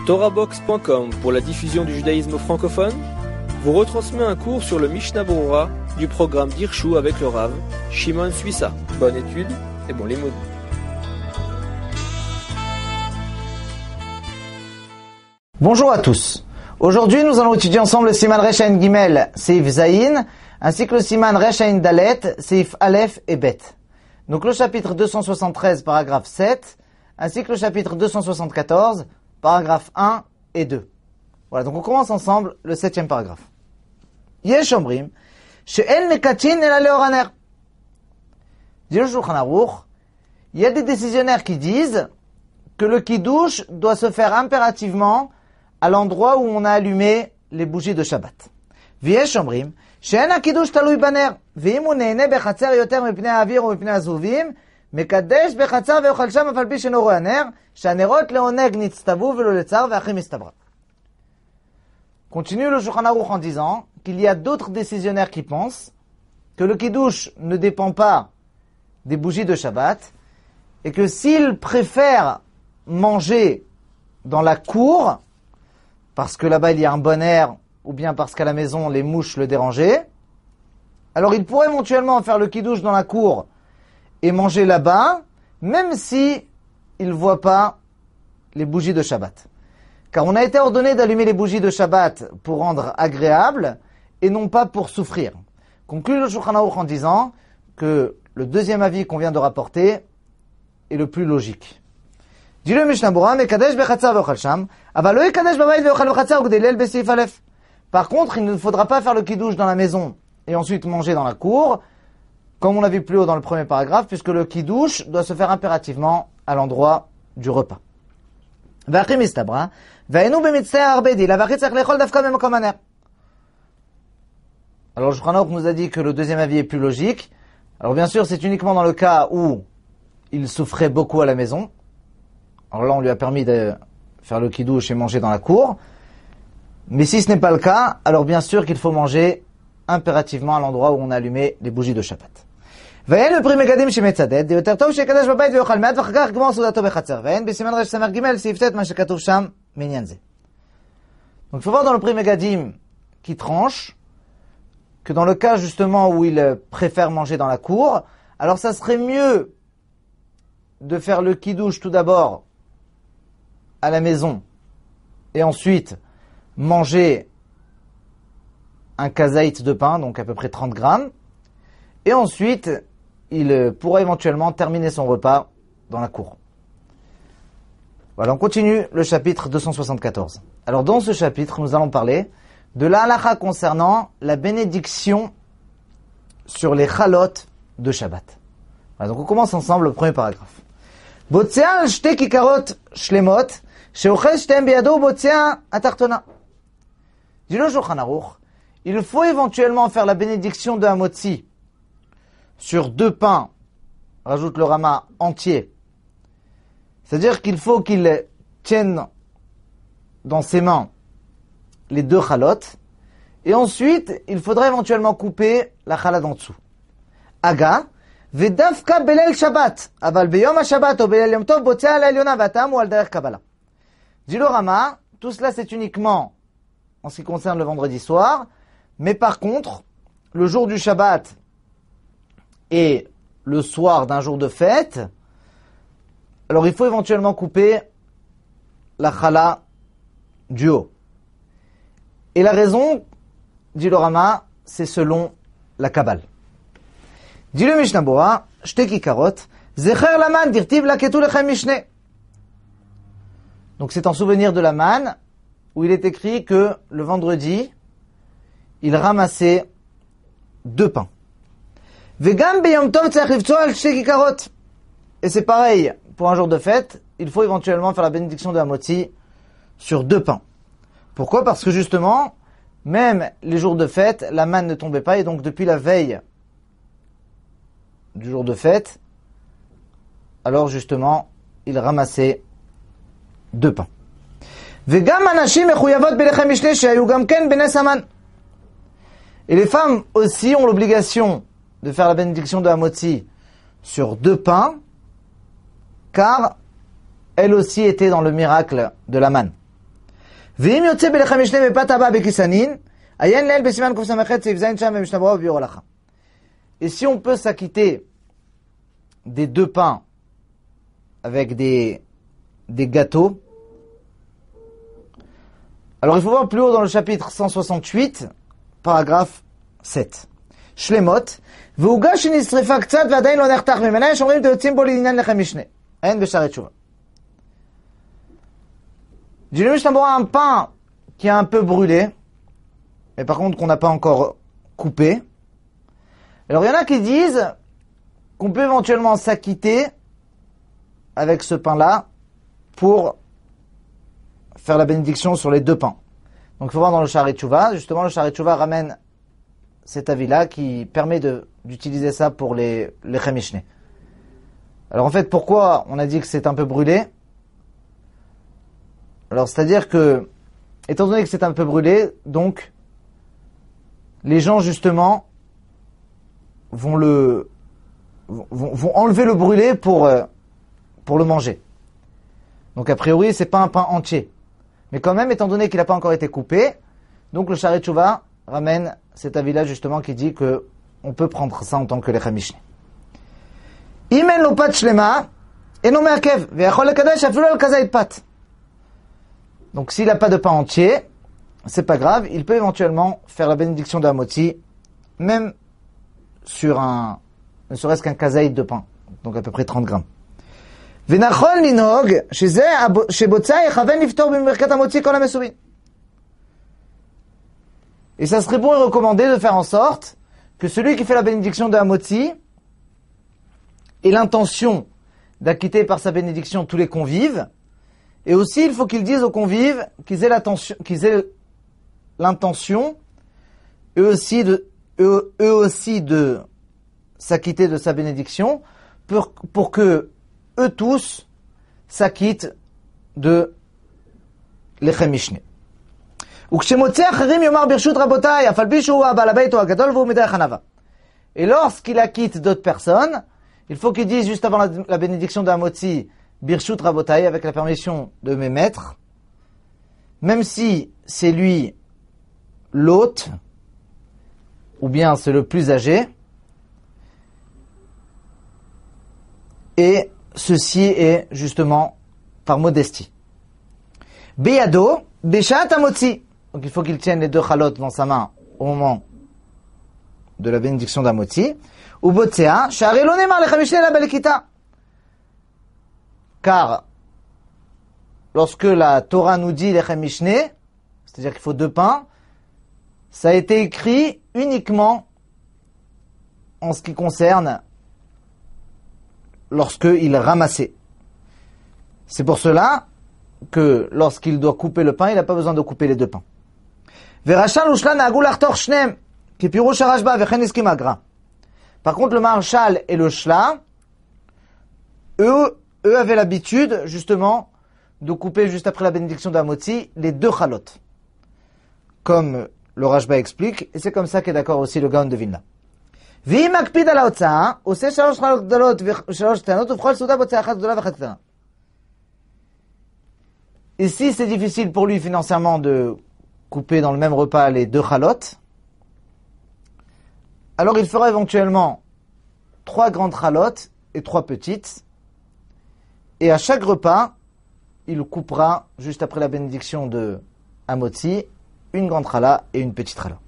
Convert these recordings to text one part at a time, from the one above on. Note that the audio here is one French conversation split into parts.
TorahBox.com pour la diffusion du judaïsme francophone vous retransmet un cours sur le Mishnah Berurah du programme d'Hirshu avec le Rav Shimon Suissa. Bonne étude et bon limoud. Bonjour à tous. Aujourd'hui, nous allons étudier ensemble le Siman Resh Ayin Gimel, Seif Zayin, ainsi que le Siman Resh Ayin Dalet, Seif Aleph et Bet. Donc le chapitre 273, paragraphe 7, ainsi que le chapitre 274, paragraphe 1 et 2. Voilà, donc on commence ensemble le 7e paragraphe. Yesh omrim, she'en mekatin ela leoraner. Dit le Shulchan Aruch, il y a des décisionnaires qui disent que le kiddush doit se faire impérativement à l'endroit où on a allumé les bougies de Shabbat. V'yesh omrim, she'en ha-kiddush talui baner, ve'im hu nehene bechatzer yoter mipnei ha'avir ou mipnei hazuvim, מקדש בחצר ואוכל שם אף על פי שאינו רואה הנר, שהנרות לעונג נצטוו ולא לצער ואחים הסתברה. Continue le Shulchan Aruch en disant qu'il y a d'autres décisionnaires qui pensent que le kiddush ne dépend pas des bougies de Shabbat et que s'ils préfèrent manger dans la cour parce que là-bas il y a un bon air ou bien parce qu'à la maison les mouches le dérangeaient, alors ils pourraient éventuellement faire le kiddush dans la cour et manger là-bas, même si ils ne voient pas les bougies de Shabbat. Car on a été ordonné d'allumer les bougies de Shabbat pour rendre agréable et non pas pour souffrir. Conclut le Shulchan Aruch en disant que le deuxième avis qu'on vient de rapporter est le plus logique. Dit le Mishnah Berurah, mekadesh bechatzer ve'ochal sham, aval lo yekadesh babayit ve'ochal bechatzer ugdei beseif aleph. Par contre, il ne faudra pas faire le kiddush dans la maison et ensuite manger dans la cour, comme on l'a vu plus haut dans le premier paragraphe, puisque le kiddush doit se faire impérativement à l'endroit du repas. Alors, le Shulchan Aruch nous a dit que le deuxième avis est plus logique. Alors bien sûr, c'est uniquement dans le cas où il souffrait beaucoup à la maison. Alors là, on lui a permis de faire le kiddush et manger dans la cour. Mais si ce n'est pas le cas, alors bien sûr qu'il faut manger impérativement à l'endroit où on a allumé les bougies de Shabbat. ואין בפרי מגדים שמצדד, יותר טוב שיקדש בבית ויאכל מעט ואחר כך גמור סעודתו בחצר. ואין בסימן רש סמך ג' סעיף ט' מה שכתוב שם מעניין זה. Donc il faut voir dans le Pri Megadim qui tranche que dans le cas justement où il préfère manger dans la cour, alors ça serait mieux de faire le kiddush tout d'abord à la maison et ensuite manger un kazaït de pain, donc à peu près 30 grammes, et ensuite il pourra éventuellement terminer son repas dans la cour. Voilà, on continue le chapitre 274. Alors dans ce chapitre, nous allons parler de la halakha concernant la bénédiction sur les chalot de Shabbat. Voilà, donc on commence ensemble le premier paragraphe. Botzea al shte kikarot shlemot, sheochel shtem biyado botzea atartona. Dit le Shulchan Aruch, il faut éventuellement faire la bénédiction de Hamotzi sur 2 pains, rajoute le Rama, entiers. C'est-à-dire qu'il faut qu'il tienne dans ses mains les 2 chalotes, et ensuite, il faudra éventuellement couper la chala d'en dessous. Aga, vedavka belel Shabbat, aval beyom ha-Shabbat, o belel yom tov, botzea al-Elyona, vatam ou al-derech Kabbalah. Dit le Rama, tout cela c'est uniquement en ce qui concerne le vendredi soir, mais par contre, le jour du Shabbat et le soir d'un jour de fête, alors il faut éventuellement couper la chala du haut. Et la raison, dit le Rama, c'est selon la Kabbale. Dit le Mishnah Berurah, shte kikarot, zecher laman dirtiv laketu lechem mishne. Donc c'est en souvenir de la manne, où il est écrit que le vendredi, il ramassait 2 pains. Vegam beyom tov tzarich livtzoa al shte kikarot. Et c'est pareil, pour un jour de fête, il faut éventuellement faire la bénédiction de Hamotzi sur 2 pains. Pourquoi ? Parce que justement, même les jours de fête, la manne ne tombait pas, et donc depuis la veille du jour de fête, alors justement, il ramassait 2 pains. Vegam anashim mechuyavot belechem mishne shehayu gam ken benes haman. Et les femmes aussi ont l'obligation de faire la bénédiction de Hamotzi sur 2 pains, car elles aussi étaient dans le miracle de la manne. ואם יוצא בלחם משנה בפת הבא בכיסנין, עיין ליל בסימן קס"ח סעיף ז' שם במשנה ברורה וביאור הלכה. Et si on peut s'acquitter des deux pains avec des gâteaux, alors il faut voir plus haut dans le chapitre 168, paragraphe 7. Shlemot, והוגש שנשרפה קצת ועדיין לא נחתך ממנה, יש אומרים תיוצאים בו לעניין לחם משנה. אין בשערי תשובה. Dit le Mishnah Bora, un pain qui est un peu brûlé, mais par contre qu'on n'a pas encore coupé. Alors il y en a qui disent qu'on peut éventuellement s'acquitter avec ce pain-là pour faire la bénédiction sur les deux pains. Donc il faut voir dans le Sha'arei Teshuvah, justement le Sha'arei Teshuvah ramène cet avis-là qui permet d'utiliser ça pour les Lechem Mishneh. Alors en fait, pourquoi on a dit que c'est un peu brûlé? Alors c'est-à-dire que, étant donné que c'est un peu brûlé, donc les gens justement vont enlever le brûlé pour le manger. Donc a priori, c'est pas un pain entier. Mais quand même, étant donné qu'il n'a pas encore été coupé, donc le Sha'arei Teshuvah ramène cet avis-là justement qui dit que on peut prendre ça en tant que lechem mishneh. Imen lo pat shlema eno me'akev ve'yachol lekadesh afilu al kazait pat. Donc s'il n'a pas de pain entier, c'est pas grave, il peut éventuellement faire la bénédiction de Hamotzi, même sur ne serait-ce qu'un kazaït de pain, donc à peu près 30 grammes. ונכון לנהוג שבוצע יכוון לפתור במרכת המוציא כל המסורים. Et ça serait bon et recommandé de faire en sorte que celui qui fait la bénédiction de Hamotzi ait l'intention d'acquitter par sa bénédiction tous les convives. Et aussi, il faut qu'ils disent aux convives qu'ils aient l'intention, eux aussi de s'acquitter de sa bénédiction pour que eux tous s'acquittent de lechem mishneh. Et lorsqu'il acquitte d'autres personnes, il faut qu'il dise juste avant la bénédiction d'Hamotzi, Birshut Rabotai, avec la permission de mes maîtres, même si c'est lui l'hôte, ou bien c'est le plus âgé, et ceci est justement par modestie. Beyado, Beshat Hamotzi. Donc il faut qu'il tienne les deux chalotes dans sa main au moment de la bénédiction d'Hamotzi. Ou Botsea, Sha'arei lo nemar lechem mishneh la belkita. Car lorsque la Torah nous dit lechem mishneh, c'est-à-dire qu'il faut deux pains, ça a été écrit uniquement en ce qui concerne lorsqu'il ramassait. C'est pour cela que lorsqu'il doit couper le pain, il n'a pas besoin de couper les deux pains. Par contre, le Maharshal et le Shla, eux avaient l'habitude, justement, de couper juste après la bénédiction d'Hamotzi les deux chalotes. Comme le Rashba explique, et c'est comme ça qu'est d'accord aussi le Gaon de Vilna. Et si c'est difficile pour lui financièrement de couper dans le même repas les deux chalotes, alors il fera éventuellement 3 grandes chalotes et 3 petites, et à chaque repas, il coupera, juste après la bénédiction de Hamotzi, une grande chala et une petite chala.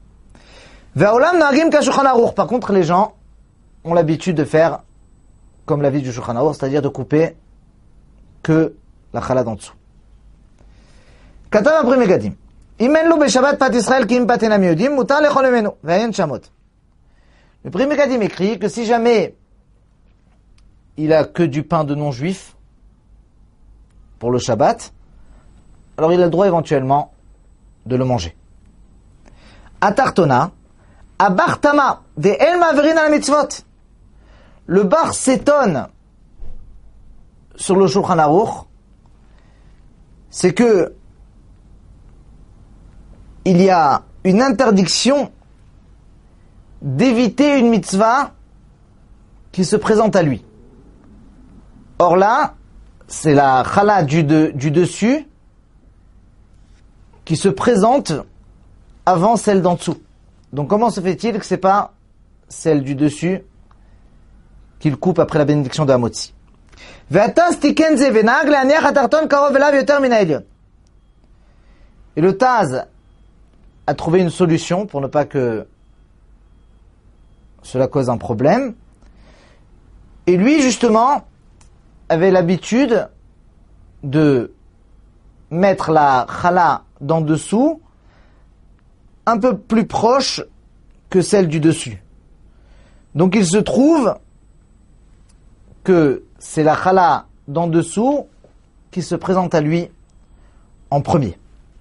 Par contre, les gens ont l'habitude de faire comme l'avis du Shulchan Aruch, c'est-à-dire de couper que la chala d'en dessous. כתב הפרי מגדים, אם אין לו בשבת פת ישראל כי אם פת אינם יהודים, מותר לאכול ממנו, ואין שמות. Le Pri Megadim écrit que si jamais il a que du pain de non-juif pour le Shabbat, alors il a le droit éventuellement de le manger. Atartona, abartama, ve'el ma'averin al mitzvot. Le bar s'étonne sur le Shulchan Aruch, c'est que il y a une interdiction d'éviter une mitzvah qui se présente à lui. Or là, c'est la chala du dessus qui se présente avant celle d'en dessous. Donc comment se fait-il que c'est pas celle du dessus qu'il coupe après la bénédiction de Hamotzi? Et le Taz a trouvé une solution pour ne pas que cela cause un problème. Et lui, justement, avait l'habitude de mettre la chala d'en dessous un peu plus proche que celle du dessus. Donc il se trouve que c'est la chala d'en dessous qui se présente à lui en premier.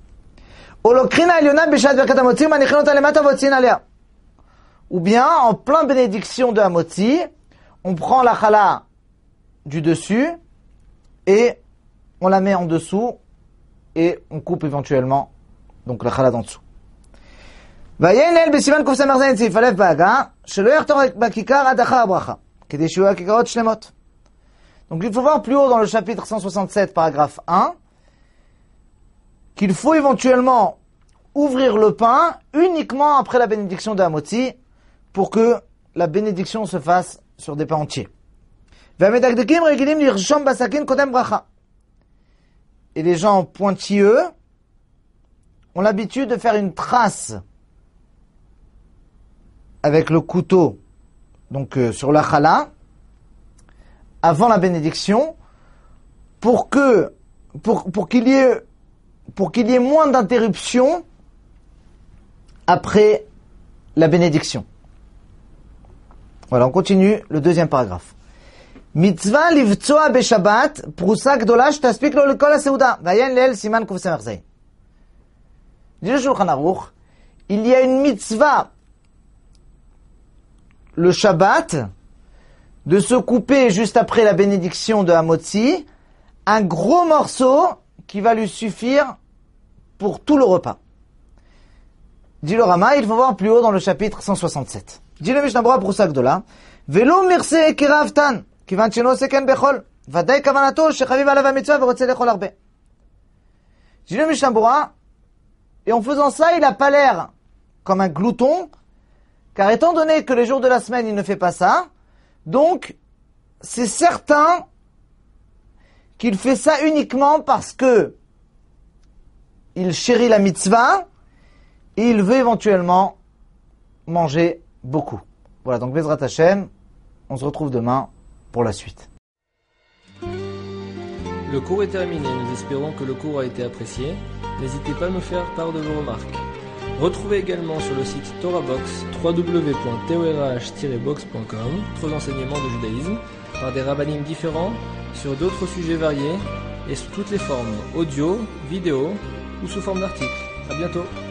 Ou bien, en plein bénédiction de Hamotzi, on prend la chala du dessus et on la met en dessous et on coupe éventuellement donc la chala d'en dessous. Donc il faut voir plus haut dans le chapitre 167, paragraphe 1, qu'il faut éventuellement ouvrir le pain uniquement après la bénédiction de Hamotzi pour que la bénédiction se fasse sur des pains entiers. Et les gens pointilleux ont l'habitude de faire une trace avec le couteau donc sur la chala avant la bénédiction pour qu'il y ait moins d'interruptions après la bénédiction. Voilà, on continue le deuxième paragraphe. Mitzvah livtsoa beshabbat prusa gdola shtaspik lo lekol haseuda vayen leel siman kuf samer zayin. Dit le Shulchan Aruch, il y a une mitzvah le Shabbat de se couper juste après la bénédiction de Hamotzi un gros morceau qui va lui suffire pour tout le repas. Dit le Rama, il faut voir plus haut dans le chapitre 167. Dit le Mishnah Berurah prusa gdola velo mirse keravtan kivan sheno seken bechol vaday kavanato shechaviv alav hamitzvah verotze lechol arbe. Dit le Mishnah Berurah, et en faisant ça, il n'a pas l'air comme un glouton, car étant donné que les jours de la semaine, il ne fait pas ça, donc c'est certain qu'il fait ça uniquement parce que il chérit la mitzvah et il veut éventuellement manger beaucoup. Voilà, donc Bezrat Hashem, on se retrouve demain pour la suite. Le cours est terminé, nous espérons que le cours a été apprécié. N'hésitez pas à nous faire part de vos remarques. Retrouvez également sur le site TorahBox www.torah-box.com d'autres enseignements de judaïsme par des rabbanim différents sur d'autres sujets variés et sous toutes les formes audio, vidéo ou sous forme d'articles. À bientôt.